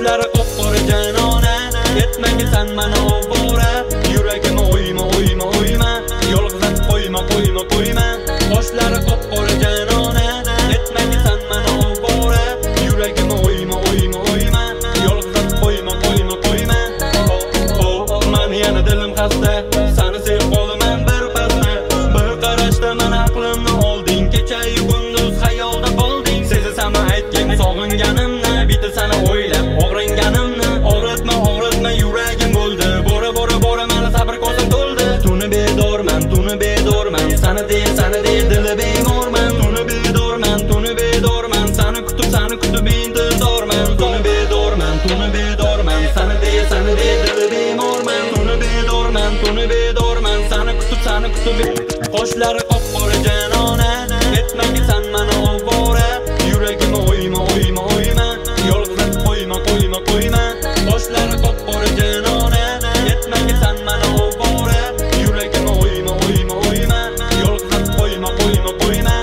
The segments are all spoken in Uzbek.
Qoshlari qop-qora janona, etmagi san mana ovora. Yuragimni o'yma, o'yma, o'yma, yolg'izat qo'yma, qo'yma, qo'yma. Qoshlari qop-qora janona, etmagi san mana ovora. Yuragimni o'yma, o'yma, o'yma, yolg'izat qo'yma, qo'yma, qo'yma. Oh, mani yana dilim xasta, seni sevib qolaman bir pasda. Bir qarashda mana aqlimni olding, kecha-yu kunduz xayolda qolding. Sezasanmi aytgan sog'inganimni, bitta seni o'ylab og'ringanimni. Og'ritma, og'ritma yuragim bo'ldi, bora bora bora mana sabr kosam to'ldi. Tuni bedorman, tuni bedorman, seni de dili bemorman. Tuni bedorman, tuni bedorman, seni kutib intizorman. Tuni bedorman, tuni bedorman, seni de dili bemorman. Tuni bedorman, tuni bedorman, seni kutib Qoshlari qop-qora janona, etmagi san mana ovora. Yuragimni o'yma, o'yma, o'yma, yolg'izat qo'yma, qo'yma, qo'yma. Qoshlari qop-qora janona, etmagi san mana ovora. Yuragimni o'yma, o'yma, o'yma, yolg'izat qo'yma, qo'yma, qo'yma.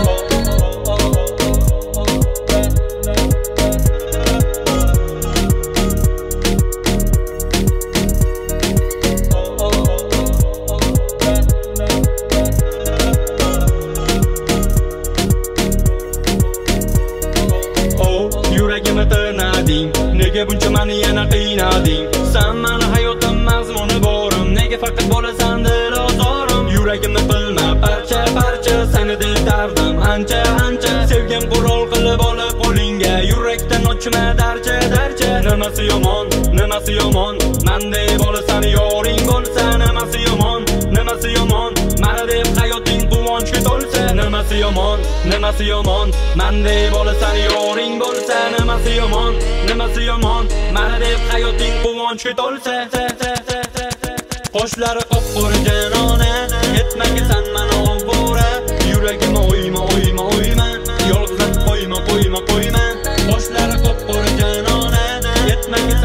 Yuragimni tirnading, nega buncha meni yana qiynading? Sen meni hayotim mazmuni borim, nega faqat bo'lasan dilozorim? Yuragimni bilma parcha parcha, seni dil dardim ancha ancha. Sevgim qurol qilib olib qo'lingga, yurakdan ochma darcha darcha. Nimasi yomon, nimasi yomon, mendek bo'lasan yoring bo'lsa. Nimasi yomon, nimasi yomon, meni deb hayoting quvonchga to'lsa. Nimasi yomon, nimasi yomon, mendek bo'lasan yoring bo'lsa. Nimasi yomon, nimasi yomon, meni deb hayoting quvonchga to'lsa. Qoshlari qop-qora janona, etmagi san mana ovora. Yuragimni o'yma, o'yma, o'yma, yolg'izat qo'yma, qo'yma, qo'yma. Qoshlari qop-qora janona, etmagi